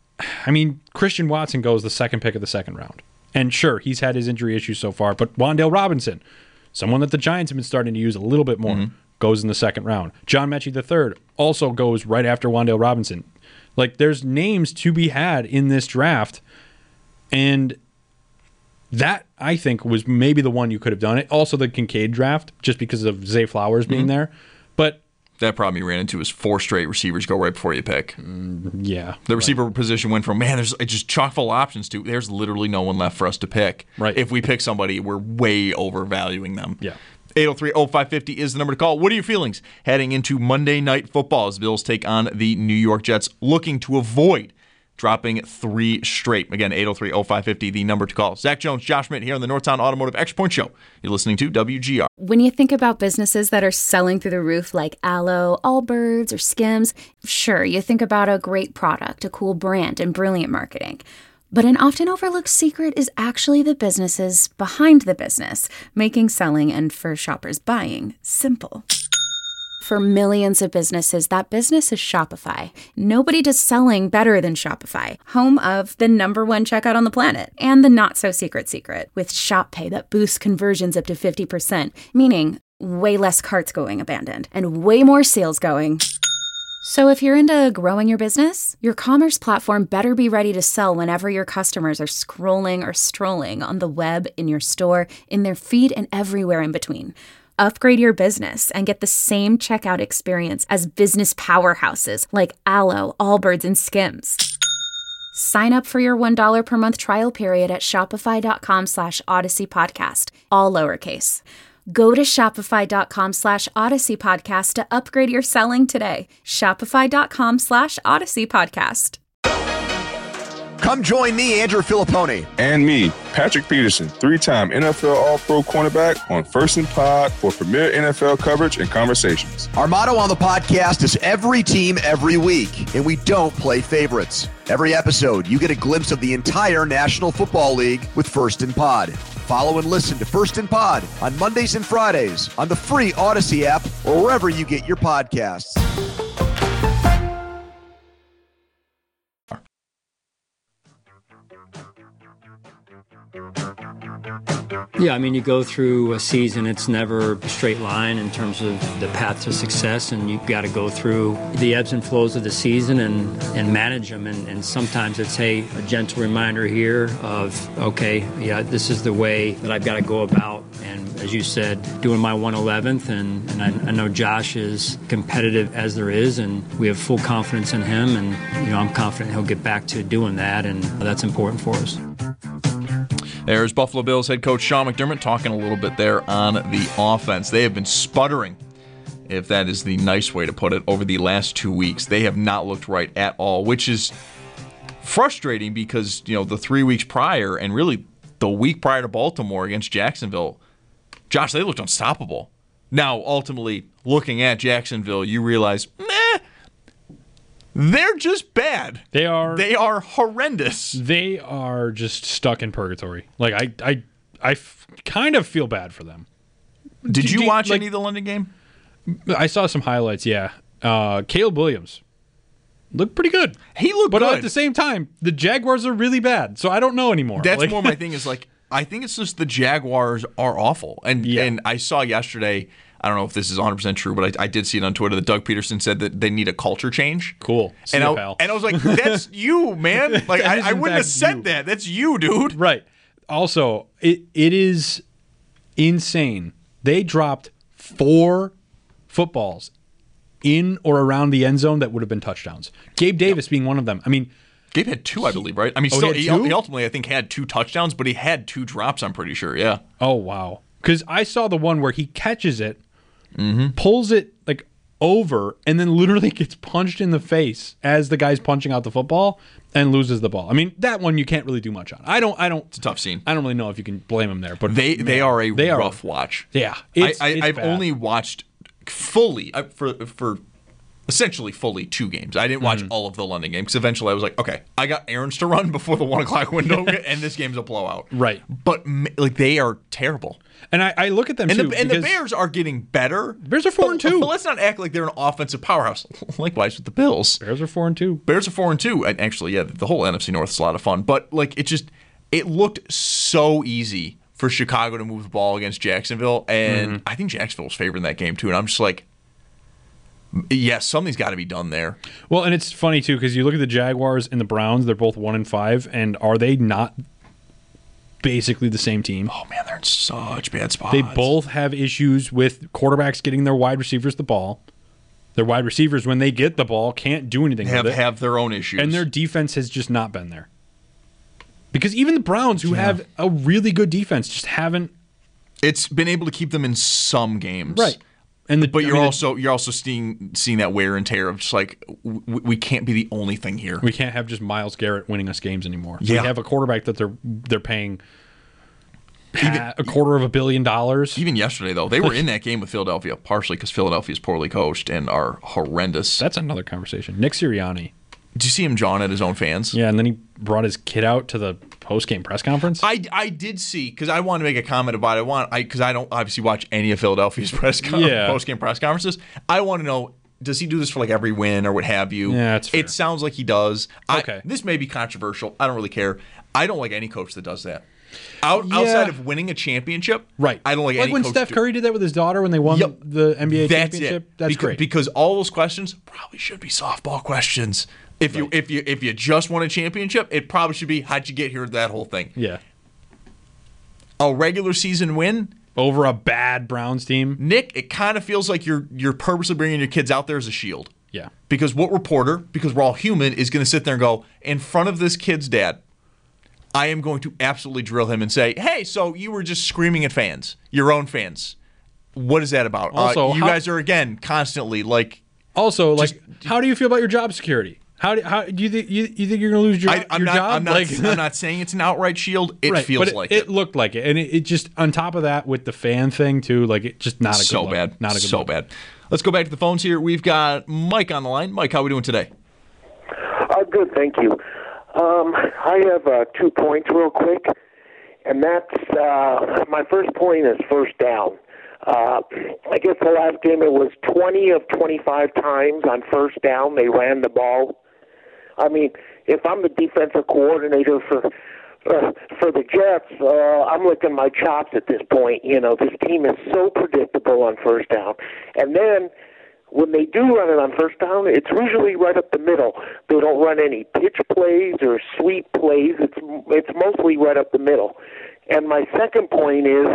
I mean, Christian Watson goes the second pick of the second round, and sure he's had his injury issues so far, but Wan'Dale Robinson, someone that the Giants have been starting to use a little bit more, mm-hmm. goes in the second round. John Mechie the third also goes right after Wan'Dale Robinson. Like there's names to be had in this draft, and. That, I think, was maybe the one you could have done it. Also, the Kincaid draft, just because of Zay Flowers being mm-hmm. there. But that problem you ran into is four straight receivers go right before you pick. Mm, yeah. The receiver right. position went from, man, there's it's just chock full of options to, there's literally no one left for us to pick. Right. If we pick somebody, we're way overvaluing them. Yeah. eight oh three oh five five oh is the number to call. What are your feelings heading into Monday Night Football as the Bills take on the New York Jets, looking to avoid dropping three straight? Again, eight oh three oh five five oh, the number to call. Zach Jones, Josh Schmidt here on the Northtown Automotive Extra Point Show. You're listening to W G R. When you think about businesses that are selling through the roof like Aloe, Allbirds, or Skims, sure, you think about a great product, a cool brand, and brilliant marketing. But an often overlooked secret is actually the businesses behind the business, making selling and, for shoppers, buying simple. For millions of businesses, that business is Shopify. Nobody does selling better than Shopify, home of the number one checkout on the planet, and the not-so-secret secret, with Shop Pay that boosts conversions up to fifty percent, meaning way less carts going abandoned, and way more sales going. So if you're into growing your business, your commerce platform better be ready to sell whenever your customers are scrolling or strolling on the web, in your store, in their feed, and everywhere in between. Upgrade your business and get the same checkout experience as business powerhouses like Aloe, Allbirds, and Skims. Sign up for your one dollar per month trial period at shopify.com slash Odyssey Podcast, all lowercase. Go to shopify.com slash Odyssey Podcast to upgrade your selling today. Shopify.com slash Odyssey Podcast. Come join me, Andrew Filipponi. And me, Patrick Peterson, three-time N F L All-Pro cornerback on First and Pod for premier N F L coverage and conversations. Our motto on the podcast is every team, every week, and we don't play favorites. Every episode, you get a glimpse of the entire National Football League with First and Pod. Follow and listen to First and Pod on Mondays and Fridays on the free Odyssey app or wherever you get your podcasts. Yeah, I mean, you go through a season, it's never a straight line in terms of the path to success, and you've got to go through the ebbs and flows of the season and, and manage them. And, and sometimes it's, hey, a gentle reminder here of, okay, yeah, this is the way that I've got to go about. And as you said, doing my one eleventh, and, and I, I know Josh is competitive as there is, and we have full confidence in him, and you know, I'm confident he'll get back to doing that, and that's important for us. There's Buffalo Bills head coach Sean McDermott talking a little bit there on the offense. They have been sputtering, if that is the nice way to put it, over the last two weeks. They have not looked right at all, which is frustrating because, you know, the three weeks prior and really the week prior to Baltimore against Jacksonville, Josh, they looked unstoppable. Now, ultimately, looking at Jacksonville, you realize, meh, they're just bad. They are. They are horrendous. They are just stuck in purgatory. Like I, I, I f- kind of feel bad for them. Did you Do, watch like, any of the London game? I saw some highlights. Yeah, uh, Caleb Williams looked pretty good. He looked but good, but at the same time, the Jaguars are really bad. So I don't know anymore. That's like, more my thing. Is like I think it's just the Jaguars are awful, and yeah. and I saw yesterday. I don't know if this is one hundred percent true, but I, I did see it on Twitter that Doug Peterson said that they need a culture change. Cool. See and, you, I, pal. and I was like, that's you, man. Like I, I wouldn't have said you. that. That's you, dude. Right. Also, it it is insane. They dropped four footballs in or around the end zone that would have been touchdowns. Gabe Davis yep. being one of them. I mean, Gabe had two, I believe, right? I mean, oh, still, he, he, he ultimately, I think, had two touchdowns, but he had two drops, I'm pretty sure, yeah. Oh, wow. Because I saw the one where he catches it, mm-hmm. pulls it like over, and then literally gets punched in the face as the guy's punching out the football and loses the ball. I mean, that one you can't really do much on. I don't. I don't. It's a tough scene. I don't really know if you can blame him there, but they man, they are a they rough are, watch. Yeah, it's, I, I, it's I've bad. only watched fully uh, for for. essentially fully two games. I didn't watch mm-hmm. all of the London game because eventually I was like, okay, I got errands to run before the one o'clock window, and this game's a blowout. Right. But like they are terrible. And I, I look at them and too. The, and the Bears are getting better. Bears are four but, and two. But let's not act like they're an offensive powerhouse. Likewise with the Bills. Bears are four and two. Bears are four and two. And actually, yeah, the whole N F C North is a lot of fun. But like it just it looked so easy for Chicago to move the ball against Jacksonville, and mm-hmm. I think Jacksonville was favored in that game too. And I'm just like, yeah, something's got to be done there. Well, and it's funny, too, because you look at the Jaguars and the Browns, they're both one and five, and are they not basically the same team? Oh, man, they're in such bad spots. They both have issues with quarterbacks getting their wide receivers the ball. Their wide receivers, when they get the ball, can't do anything have, with it. Have their own issues. And their defense has just not been there. Because even the Browns, who yeah. have a really good defense, just haven't... It's been able to keep them in some games. Right. And the, but you're I mean, also you're also seeing seeing that wear and tear of just like we, we can't be the only thing here. We can't have just Myles Garrett winning us games anymore. Yeah. We have a quarterback that they're they're paying even, a quarter of a billion dollars. Even yesterday, though, they were in that game with Philadelphia, partially because Philadelphia is poorly coached and are horrendous. That's another conversation. Nick Sirianni. Did you see him jawing at his own fans? Yeah, and then he brought his kid out to the post-game press conference. I, I did see, because I wanted to make a comment about it. I want I because I don't obviously watch any of Philadelphia's press con- yeah. post-game press conferences. I want to know, does he do this for like every win or what have you? Yeah, that's fair. It sounds like he does. I, okay. This may be controversial. I don't really care. I don't like any coach that does that. Out, yeah. Outside of winning a championship, right? I don't like, like any when coach Steph do. Curry did that with his daughter when they won yep. the N B A That's championship. It. That's because, great because all those questions probably should be softball questions. If right. you if you if you just won a championship, it probably should be how'd you get here? That whole thing. Yeah. A regular season win over a bad Browns team, Nick. It kind of feels like you're you're purposely bringing your kids out there as a shield. Yeah. Because what reporter? Because we're all human, is going to sit there and go in front of this kid's dad. I am going to absolutely drill him and say, hey, so you were just screaming at fans, your own fans. What is that about? Also, uh, you how, guys are, again, constantly like... Also, just, like, how do you feel about your job security? How do, how do you think you, you think you're going to lose your, I, I'm your not, job? I'm not, like, I'm not saying it's an outright shield. It right, feels but it, like it. it. It looked like it, and it, it just on top of that with the fan thing too. Like it just not a good so look. bad, Not a good so look. bad. Let's go back to the phones here. We've got Mike on the line. Mike, how are we doing today? Uh, good, thank you. Um, I have uh, two points real quick, and that's uh, my first point is first down. Uh, I guess the last game it was twenty of twenty-five times on first down they ran the ball. I mean, if I'm the defensive coordinator for uh, for the Jets, uh, I'm licking my chops at this point. You know, this team is so predictable on first down. And then when they do run it on first down, it's usually right up the middle. They don't run any pitch plays or sweep plays. It's it's mostly right up the middle. And my second point is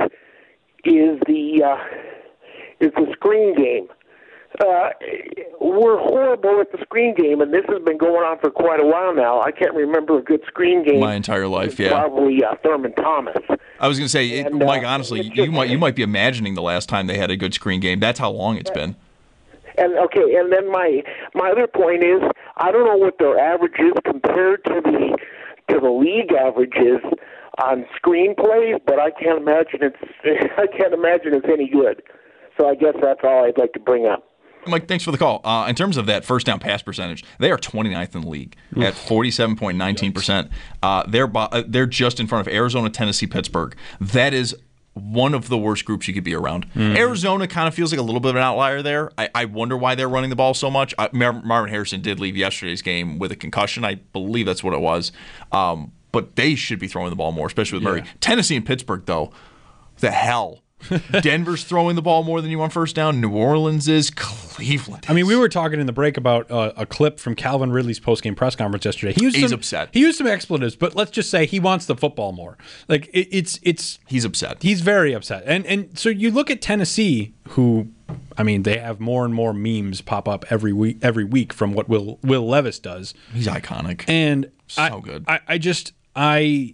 is the uh, is the screen game. Uh, we're horrible at the screen game, and this has been going on for quite a while now. I can't remember a good screen game My entire life, yeah. Probably uh, Thurman Thomas. I was going to say, it, And, uh, Mike. Honestly, it's you just- might you might be imagining the last time they had a good screen game. That's how long it's been. And okay, and then my my other point is I don't know what their average is compared to the to the league averages on screenplays, but I can't imagine it's I can't imagine it's any good. So I guess that's all I'd like to bring up. Mike, thanks for the call. Uh, in terms of that first down pass percentage, they are twenty-ninth in the league at forty-seven point one nine percent. Uh, they're bo- uh, they're just in front of Arizona, Tennessee, Pittsburgh. That is one of the worst groups you could be around. Mm. Arizona kind of feels like a little bit of an outlier there. I, I wonder why they're running the ball so much. I, Mar- Marvin Harrison did leave yesterday's game with a concussion. I believe that's what it was. Um, but they should be throwing the ball more, especially with Murray. Yeah. Tennessee and Pittsburgh, though, the hell. Denver's throwing the ball more than you on first down. New Orleans is. Cleveland is. I mean, we were talking in the break about uh, a clip from Calvin Ridley's post-game press conference yesterday. He used He's some, upset. He used some expletives, but let's just say he wants the football more. Like it, it's it's He's upset. He's very upset. And and so you look at Tennessee, who, I mean, they have more and more memes pop up every week every week from what Will Will Levis does. He's iconic. And so I, good. I, I just I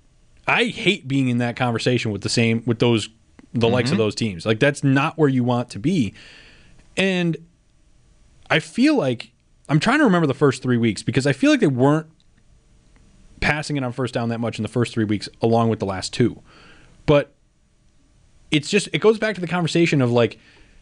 I hate being in that conversation with the same with those the mm-hmm. likes of those teams. Like that's not where you want to be. And I feel like I'm trying to remember the first three weeks because I feel like they weren't passing it on first down that much in the first three weeks along with the last two. But it's just it goes back to the conversation of like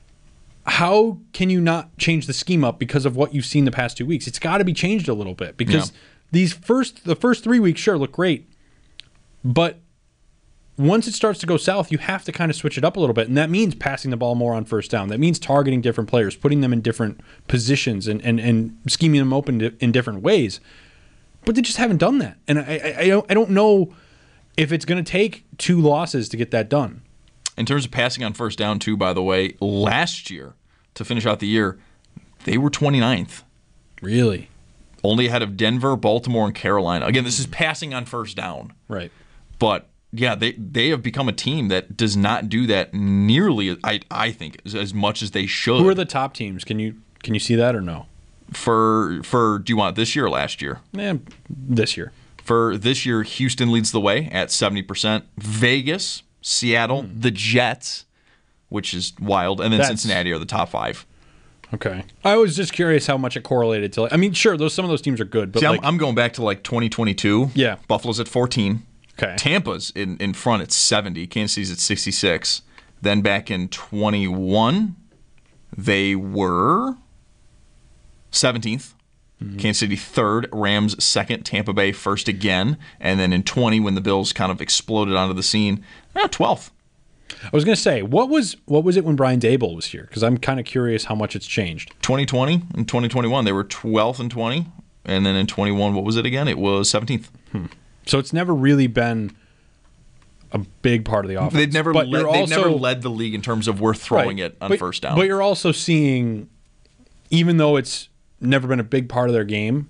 how can you not change the scheme up because of what you've seen the past two weeks? It's got to be changed a little bit because yeah. these first the first three weeks sure look great. But once it starts to go south, you have to kind of switch it up a little bit. And that means passing the ball more on first down. That means targeting different players, putting them in different positions and, and, and scheming them open in different ways. But they just haven't done that. And I, I, I don't I don't know if it's going to take two losses to get that done. In terms of passing on first down, too, by the way, last year, to finish out the year, they were twenty-ninth. Really? Only ahead of Denver, Baltimore, and Carolina. Again, this is passing on first down. Right. But yeah, they, they have become a team that does not do that nearly, I I think, as, as much as they should. Who are the top teams? Can you can you see that or no? For for do you want this year or last year? Eh, this year. For this year, Houston leads the way at seventy percent. Vegas, Seattle, hmm. the Jets, which is wild, and then That's... Cincinnati are the top five. Okay. I was just curious how much it correlated to. Like, I mean, sure, those some of those teams are good, but See, like, I'm, I'm going back to like twenty twenty-two. Yeah. Buffalo's at fourteen. Okay. Tampa's in, in front at seventy. Kansas City's at sixty-six. Then back in twenty-one, they were seventeenth. Mm-hmm. Kansas City third. Rams second. Tampa Bay first again. And then in twenty, when the Bills kind of exploded onto the scene, eh, twelfth. I was going to say, what was what was it when Brian Daboll was here? Because I'm kind of curious how much it's changed. twenty twenty and twenty twenty-one, they were twelfth and twenty. And then in twenty-one, what was it again? It was seventeenth. Hmm. So it's never really been a big part of the offense. They've never, but led, they've also, never led the league in terms of we're throwing right, it on but, first down. But you're also seeing, even though it's never been a big part of their game,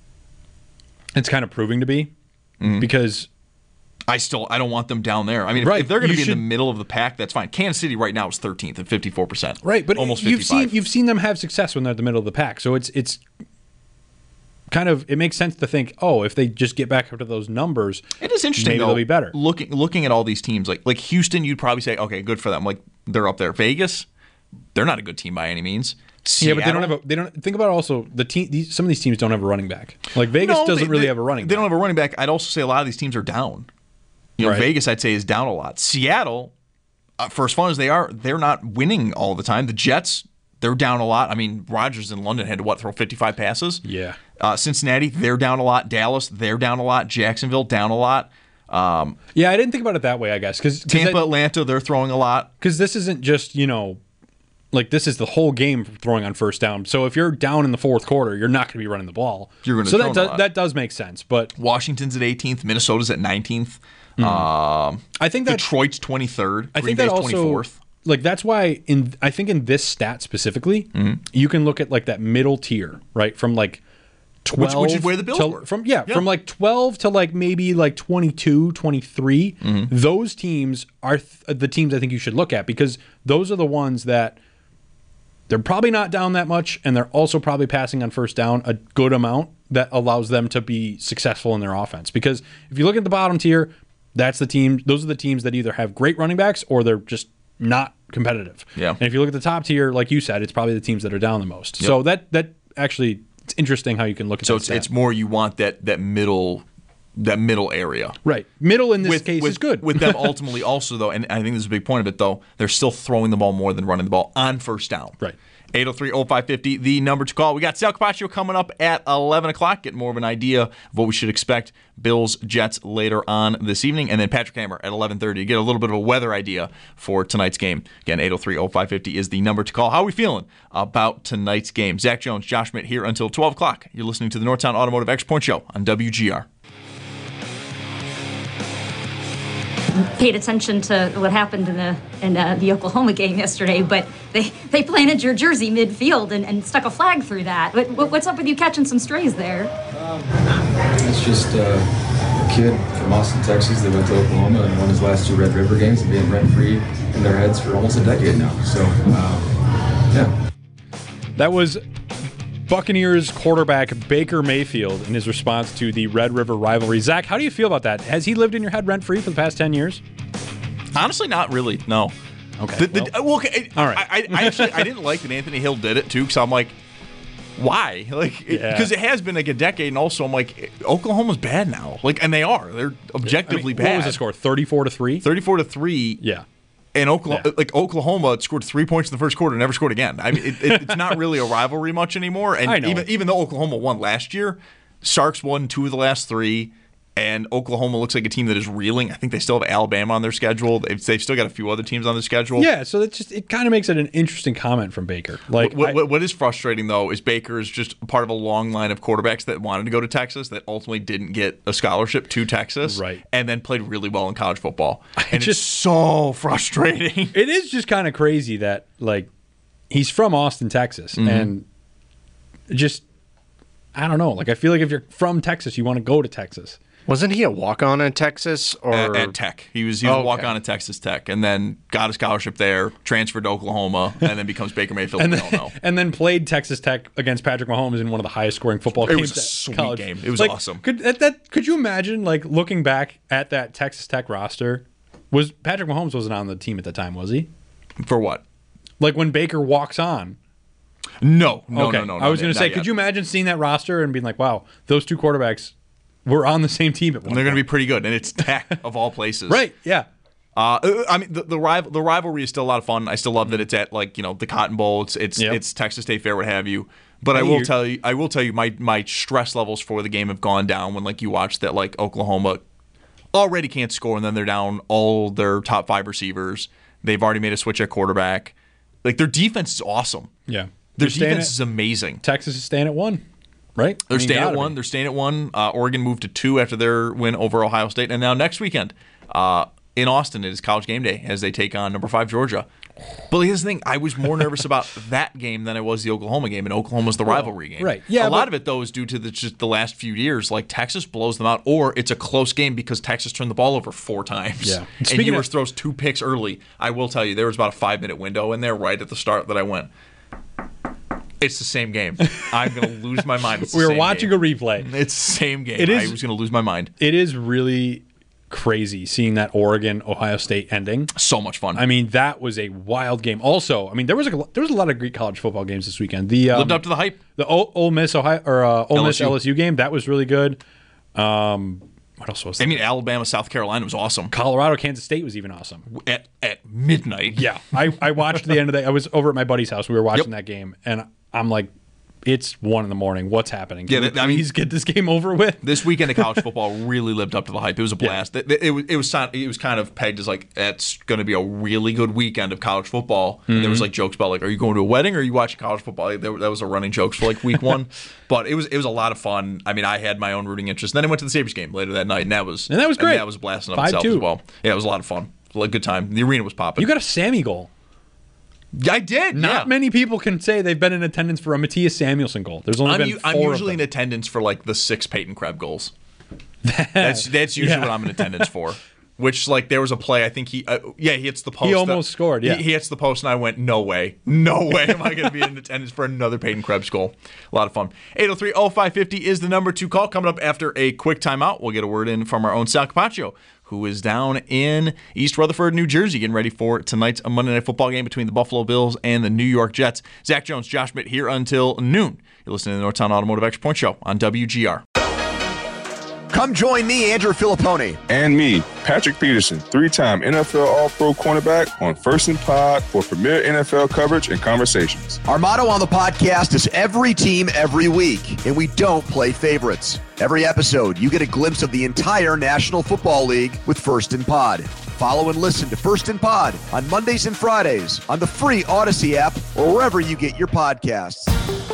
it's kind of proving to be. Mm-hmm. Because I still I don't want them down there. I mean, if, right, if they're going to be should, in the middle of the pack, that's fine. Kansas City right now is thirteenth at fifty-four percent. Right, but almost you've fifty-five. seen you've seen them have success when they're at the middle of the pack. So it's it's kind of it makes sense to think, oh, if they just get back up to those numbers, it is interesting. Maybe though, they'll be better. Looking looking at all these teams, like like Houston, you'd probably say, okay, good for them. Like they're up there. Vegas, they're not a good team by any means. Seattle, Yeah, but they don't have a. They don't think about also the team. These, some of these teams don't have a running back. Like Vegas No, doesn't they- really they- have a running. They back. don't have a running back. I'd also say a lot of these teams are down. You know, Right. Vegas, I'd say, is down a lot. Seattle, uh, for as fun as they are, they're not winning all the time. The Jets, they're down a lot. I mean, Rodgers in London had to, what, throw fifty-five passes? Yeah. Uh, Cincinnati, they're down a lot. Dallas, they're down a lot. Jacksonville, down a lot. Um, Yeah, I didn't think about it that way. I guess because Tampa, Atlanta, they're throwing a lot. Because this isn't just you know, like this is the whole game throwing on first down. So if you're down in the fourth quarter, you're not going to be running the ball. You're going to so throw that a does, lot. that does make sense. But Washington's at eighteenth. Minnesota's at nineteenth. Um, I think that Detroit's twenty-third. I Green think that Bay's also twenty-fourth. like that's why in I think in this stat specifically, Mm-hmm. you can look at like that middle tier, right? From like twelve Which- which is where the Bills to, were. from yeah, Yeah. from like twelve to like maybe like twenty-two, twenty-three. Mm-hmm. Those teams are th- the teams I think you should look at because those are the ones that they're probably not down that much and they're also probably passing on first down a good amount that allows them to be successful in their offense. Because if you look at the bottom tier, that's the team those are the teams that either have great running backs or they're just not competitive. Yeah. And if you look at the top tier, like you said, it's probably the teams that are down the most. So that that actually it's interesting how you can look at So that it's stat. it's more you want that that middle that middle area. Right. Middle in this With, case with, is good. with them ultimately also though, and I think this is a big point of it though, they're still throwing the ball more than running the ball on first down. Right. eight oh three oh five fifty, the number to call. We got Sal Capaccio coming up at eleven o'clock. Get more of an idea of what we should expect. Bills, Jets later on this evening. And then Patrick Hammer at eleven thirty to get a little bit of a weather idea for tonight's game. Again, eight oh three oh five fifty is the number to call. How are we feeling about tonight's game? Zach Jones, Josh Schmidt here until twelve o'clock. You're listening to the Northtown Automotive Extra Point Show on W G R. Paid attention to what happened in the in uh, the Oklahoma game yesterday, but they, they planted your jersey midfield and, and stuck a flag through that. What, what, what's up with you catching some strays there? It's just uh, a kid from Austin, Texas that went to Oklahoma and won his last two Red River games and being rent-free in their heads for almost a decade now. So, uh, yeah. That was Buccaneers quarterback Baker Mayfield in his response to the Red River rivalry. Zach, how do you feel about that? Has he lived in your head rent-free for the past ten years? Honestly, not really, no. Okay. The, the, well, well, okay. All right. I, I actually I didn't like that Anthony Hill did it too, because I'm like, why? Like, because Yeah. it has been like a decade, and also I'm like, Oklahoma's bad now. Like, and they are. They're objectively I mean, bad. What was the score? thirty-four to three Thirty-four to three. Yeah. And Oklahoma, Yeah. like Oklahoma, scored three points in the first quarter, and never scored again. I mean, it, it, it's not really a rivalry much anymore. And I know. even even though Oklahoma won last year, Sarks won two of the last three. And Oklahoma looks like a team that is reeling. I think they still have Alabama on their schedule. They've, they've still got a few other teams on their schedule. Yeah, so it just it kind of makes it an interesting comment from Baker. Like, what, I- what, what is frustrating though is Baker is just part of a long line of quarterbacks that wanted to go to Texas that ultimately didn't get a scholarship to Texas, Right. And then played really well in college football. And just- it's so frustrating. it is just kind of crazy that like he's from Austin, Texas, Mm-hmm. and just I don't know. Like I feel like if you're from Texas, you want to go to Texas. Wasn't he a walk-on in Texas or At, at Tech, he was he was Oh, a walk on okay. at Texas Tech, and then got a scholarship there, transferred to Oklahoma, and then becomes Baker Mayfield. And we then, don't know. and then played Texas Tech against Patrick Mahomes in one of the highest scoring football It games. was a at sweet college. game. It was Like, awesome. Could that, that could you imagine like looking back at that Texas Tech roster? Was Patrick Mahomes wasn't on the team at the time, was he? For what? Like when Baker walks on. No, no, okay. no, no, no. I was going to not say, yet. could you imagine seeing that roster and being like, "Wow, those two quarterbacks were on the same team at one." And they're going to point. be pretty good, and it's Tech of all places, Right? Yeah. Uh, I mean, the the, rival, the rivalry is still a lot of fun. I still love that it's at like you know the Cotton Bowl. It's it's, Yep. it's Texas State Fair, what have you. But I Hey, will you're- tell you, I will tell you, my my stress levels for the game have gone down when like you watch that like Oklahoma already can't score, and then they're down all their top five receivers. They've already made a switch at quarterback. Like their defense is awesome. Yeah. Their They're staying defense at- is amazing. Texas is staying at one, right? They're I mean, staying at gotta one. be. They're staying at one. Uh, Oregon moved to two after their win over Ohio State, and now next weekend uh, in Austin it is College Game Day as they take on number five Georgia. But here's the thing: I was more nervous about that game than I was the Oklahoma game, and Oklahoma's the rivalry game. right. Yeah, a lot but- of it though is due to the, just the last few years. Like Texas blows them out, or it's a close game because Texas turned the ball over four times. Yeah. and Speaking Ewers of- throws two picks early. I will tell you, there was about a five minute window in there right at the start that I went. It's the same game. I'm going to lose my mind. It's the We were same watching game. a replay. It's the same game. It is- I was going to lose my mind. It is really crazy seeing that Oregon Ohio State ending. So much fun. I mean, that was a wild game. Also, I mean, there was a there was a lot of great college football games this weekend. The um, lived up to the hype. The Ole, Ole Miss Ohio or uh, Ole L S U. Miss L S U game, that was really good. Um, what else was there? I mean, Alabama South Carolina was awesome. Colorado Kansas State was even awesome at at midnight. Yeah, I I watched the end of that. I was over at my buddy's house. We were watching Yep. that game, and I'm like, it's one in the morning. What's happening? Yeah, Can we I mean- please get this game over with. This weekend of college football really lived up to the hype. It was a blast. It, it, it was it was si- it was kind of pegged as like it's going to be a really good weekend of college football. And there was Mhm. like jokes about like, are you going to a wedding or are you watching college football? Like, there, that was a running jokes for like week one, but it was it was a lot of fun. I mean, I had my own rooting interest. And then I went to the Sabres game later that night, and that was And that was great. that was a blast in of five itself two. as well. Yeah, it was a lot of fun. It was a good time. The arena was popping. You got a Sammy goal. I did. Not yeah. many people can say they've been in attendance for a Matthias Samuelson goal. There's only I'm, been u- four I'm usually of in them. attendance for like the six Peyton Krebs goals. That's that's usually Yeah. what I'm in attendance for. Which like there was a play I think he uh, yeah he hits the post. He almost scored, yeah. he, he hits the post and I went no way no way am I going to be in attendance for another Peyton Krebs goal. A lot of fun. eight oh three oh five five oh is the number to call. Coming up after a quick timeout, we'll get a word in from our own Sal Capaccio, who is down in East Rutherford, New Jersey, getting ready for tonight's Monday Night Football game between the Buffalo Bills and the New York Jets. Zach Jones, Josh Schmidt here until noon. You're listening to the Northtown Automotive Extra Point Show on W G R. Come join me, Andrew Filippone. And me, Patrick Peterson, three-time N F L All-Pro cornerback on First and Pod for premier N F L coverage and conversations. Our motto on the podcast is every team, every week, and we don't play favorites. Every episode, you get a glimpse of the entire National Football League with First and Pod. Follow and listen to First and Pod on Mondays and Fridays on the free Odyssey app or wherever you get your podcasts.